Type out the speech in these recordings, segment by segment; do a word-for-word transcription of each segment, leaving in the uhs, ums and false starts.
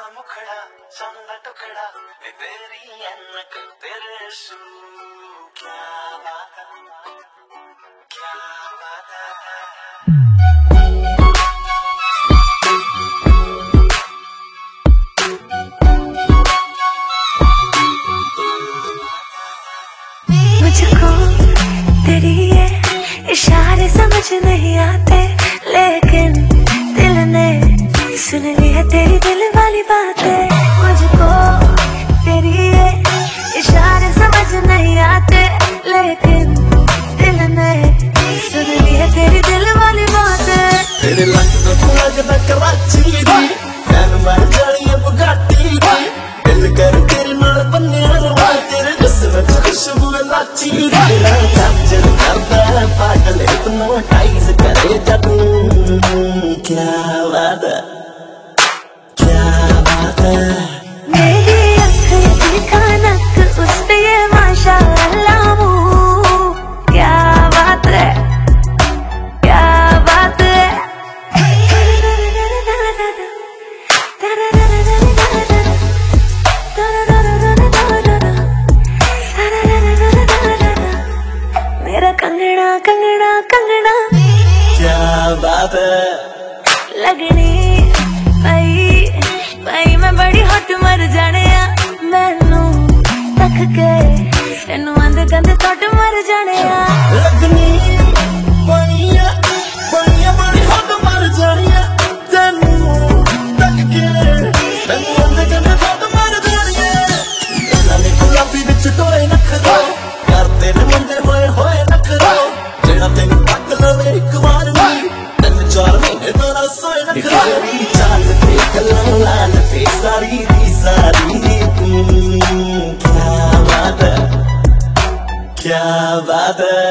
मुखड़ा चंदा टुकड़ा वे तेरी अनक तेरे शू क्या बात है क्या बात है। मुझको तेरी ये इशारे समझ नहीं आते, लेकिन दिल ने सुन ली है तेरी दिल वाली बातें। मुझको तेरी ये इशारे समझ नहीं आते, लेकिन दिल ने सुन ली है तेरी दिल वाली बातें। तेरे लगता तो लगता कराची दी, फैन मर जानी है बुगाटी दी, दिल कर तेरे नाल बन्ने रवा, तेरे जिस्म च खुशबू लाची दी। तेरा कैप्चर करदा है पागल हिप्नोटाइज करे जादू, क्या बात है क्या बात है। मेरी आँखें दिखा नक उस पे ये माशाअल्लाह मुँह, क्या बात है क्या बात है। मेरा कंगना कंगना कंगना क्या बात है। लगनी भाई भाई मैं बड़ी हट मर जाने आ, मैनू तक के तेनू अंद गंद तोट मर जाने आ। लगनी बनिया बनिया बड़ी हट मर जानी है, तेनू तक के तेनू अंद गंद तोट मर जानी है। तेना ने गुलाबी विच टोए नखरो, कर तेरे मंदे होए होए नखरो, जेड़ा तेनू तक लवे एक बार नहीं, तीन चार महीने तो ना सोए नखरो। चाल ते गल्लां लाल ते सारी दी सारी तू, क्या बात है क्या बात है।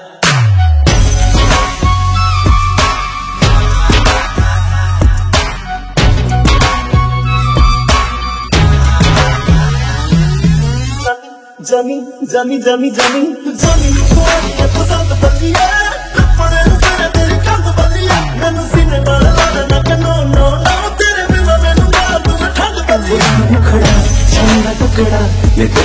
जमी जमी जमी जमी जमी थोड़ी पसंद बनी है, अपने सारे तेरी कंध बनी है, मैनू सीने नाल लाना के नो नो नो, तेरे बिना मैनू मार दूं ठंड बनी। मुखड़ा चंदा टुकड़ा